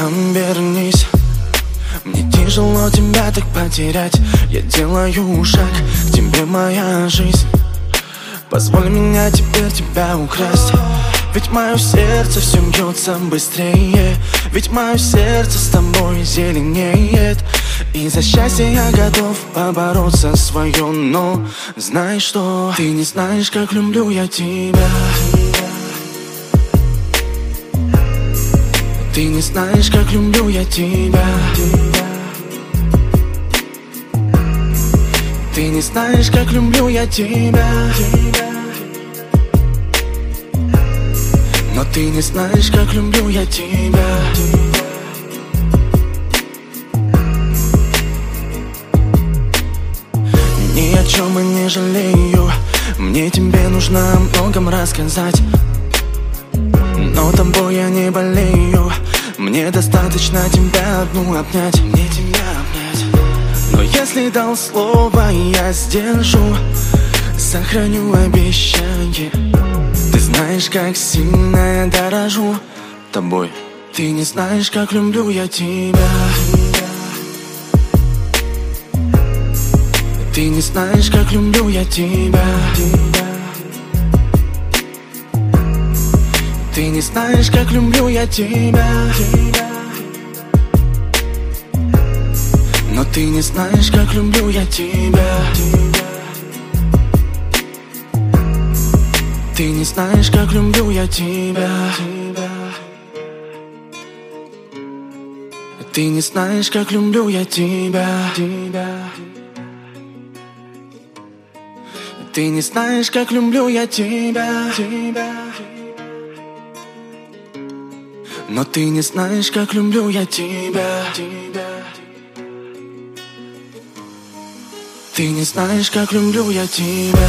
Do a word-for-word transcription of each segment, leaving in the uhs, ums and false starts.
Обернись, мне тяжело тебя так потерять. Я делаю шаг к тебе, моя жизнь. Позволь меня теперь тебя украсть. Ведь мое сердце все бьется быстрее. Ведь мое сердце с тобой зеленеет. И за счастье я готов побороться свое. Но знай, что ты не знаешь, как люблю я тебя. Ты не знаешь, как люблю я тебя. Ты не знаешь, как люблю я тебя. Но ты не знаешь, как люблю я тебя. Ни о чем и не жалею. Мне тебе нужно о многом рассказать. Но тобой я не болею. Мне достаточно тебя одну обнять. Мне тебя обнять. Но если дал слово, я сдержу. Сохраню обещание. Ты знаешь, как сильно я дорожу тобой. Ты не знаешь, как люблю я тебя. Ты не знаешь, как люблю я тебя. Ты не знаешь, как люблю я тебя. Но ты не знаешь, как люблю я тебя. Ты не знаешь, как люблю я тебя. Ты не знаешь, как люблю я тебя. Ты не знаешь, как люблю я тебя. Но ты не знаешь, как люблю я тебя. Ты не знаешь, как люблю я тебя.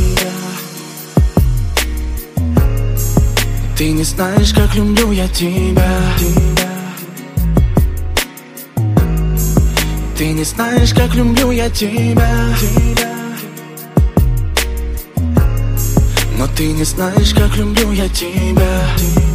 Ты не знаешь, как люблю я тебя. Ты не знаешь, как люблю я тебя. Но ты не знаешь, как люблю я тебя.